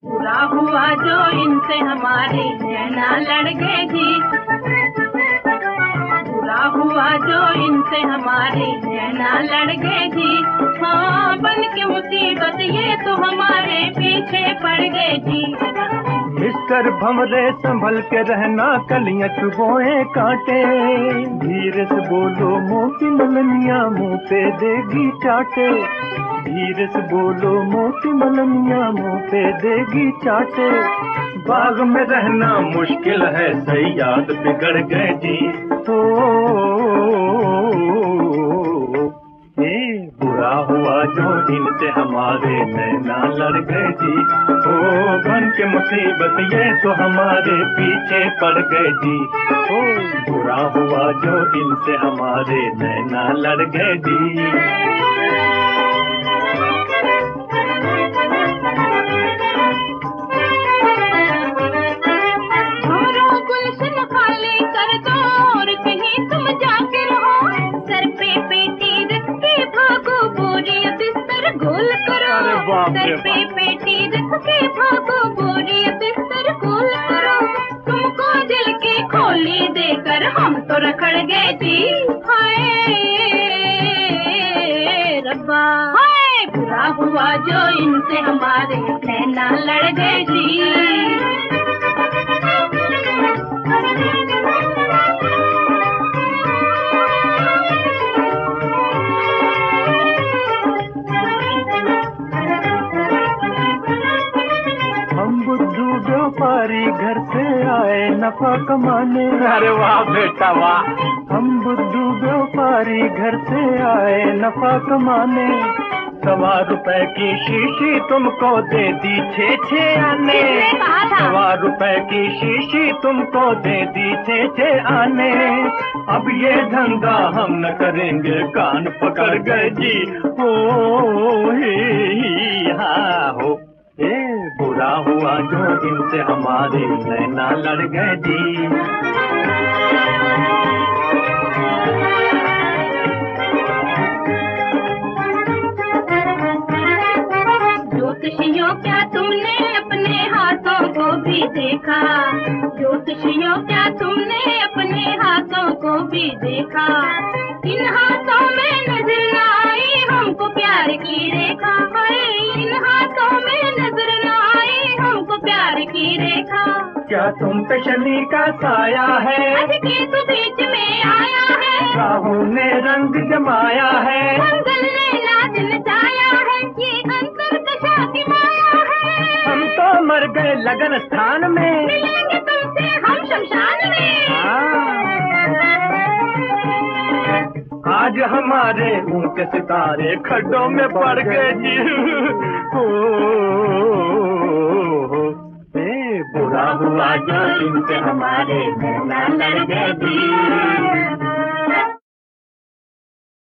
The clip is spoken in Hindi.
बुरा हुआ जो इनसे हमारे नैना लड़ गए जी। बुरा हुआ जो इनसे हमारे नैना लड़ गए जी। हाँ बन के मुसीबत ये तो हमारे पीछे पड़ गए जी। मिस्टर भंवरे संभल के रहना, कलियां चुभोए कांटे। धीरे से बोलो मुंह की मलनिया, मुंह पे देगी चाटे। धीरे से बोलो मुंह की मलनिया, मुंह पे देगी चाटे। बाग में रहना मुश्किल है, सही याद बिगड़ गए जी। बुरा हुआ जो इनसे हमारे नैना लड़ गए जी। ओ बन के मुसीबत ये तो हमारे पीछे पड़ गए जी। ओ बुरा हुआ जो इनसे हमारे नैना लड़ गए जी। सर पे पेटी रख के भागो, बोरी बिस्तर गोल करो। तुमको दिल की खोली देकर हम तो रखड़ गए जी। हाय रब्बा, हाय बुरा हुआ जो इनसे हमारे नैना लड़ गए जी। व्यापारी घर से आए नफा कमाने। अरे वाह बेटा वाह। हम बुद्धू व्यापारी घर से आए नफा कमाने। 100 रुपए की शीशी तुमको दे दी 6 आने। 100 रुपए की शीशी तुमको दे दी 6 आने। अब ये धंधा हम न करेंगे, कान पकड़ गए जी। हो ही हाँ हो। बुरा हुआ जो इनसे हमारे नैना लड़ गए जी। ज्योतिषियों क्या तुमने अपने हाथों को भी देखा? ज्योतिषियों क्या तुमने अपने हाथों को भी देखा? इन हाथों में नजर न आई हमको प्यार की रेखा। इन हाथों में नजर न आई हमको प्यार की रेखा। क्या तुम पे शनि का साया है? आज के तो बीच में आया है। राहु ने रंग जमाया है। मंगल ने नाच नचाया है। ये अंतर दशा की माया है। हम तो मर गए लगन स्थान में, मिलेंगे तुमसे हम शमशान में। आज हमारे ऊँचे सितारे खड्डों में पड़ गए जी। बुरा हुआ जो इनसे हमारे नैना लड़ गए जी।